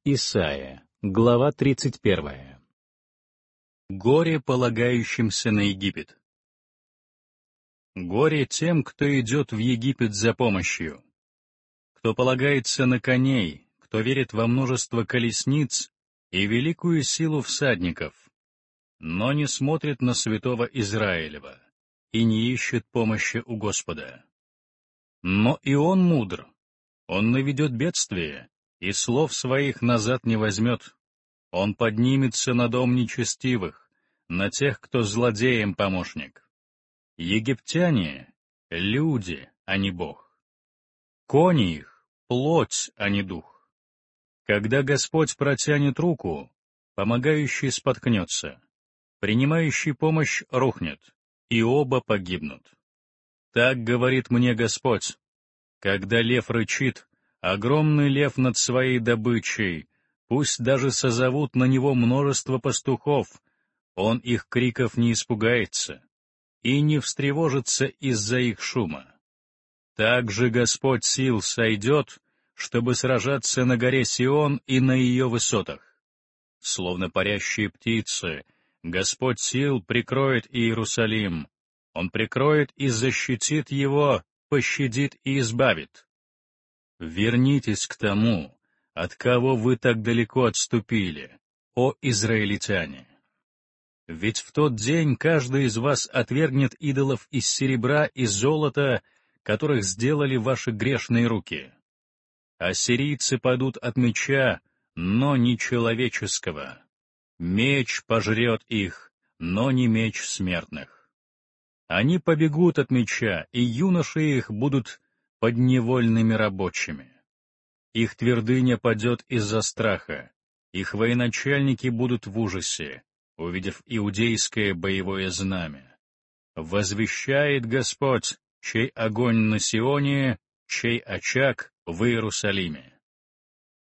Исайя, глава 31. Горе полагающимся на Египет. Горе тем, кто идет в Египет за помощью, кто полагается на коней, кто верит во множество колесниц и великую силу всадников, но не смотрит на святого Израилева и не ищет помощи у Господа. Но и он мудр, он наведет бедствие, и слов своих назад не возьмет. Он поднимется на дом нечестивых, на тех, кто злодеям помощник. Египтяне — люди, а не Бог. Кони их — плоть, а не дух. Когда Господь протянет руку, помогающий споткнется, принимающий помощь рухнет, и оба погибнут. Так говорит мне Господь: когда лев рычит, огромный лев над своей добычей, пусть даже созовут на него множество пастухов, он их криков не испугается и не встревожится из-за их шума. Так же Господь сил сойдет, чтобы сражаться на горе Сион и на ее высотах. Словно парящие птицы, Господь сил прикроет Иерусалим, Он прикроет и защитит его, пощадит и избавит. Вернитесь к тому, от кого вы так далеко отступили, о израильтяне. Ведь в тот день каждый из вас отвергнет идолов из серебра и золота, которых сделали ваши грешные руки. Ассирийцы падут от меча, но не человеческого. Меч пожрет их, но не меч смертных. Они побегут от меча, и юноши их будут подневольными рабочими. Их твердыня падет из-за страха, их военачальники будут в ужасе, увидев иудейское боевое знамя. Возвещает Господь, чей огонь на Сионе, чей очаг в Иерусалиме.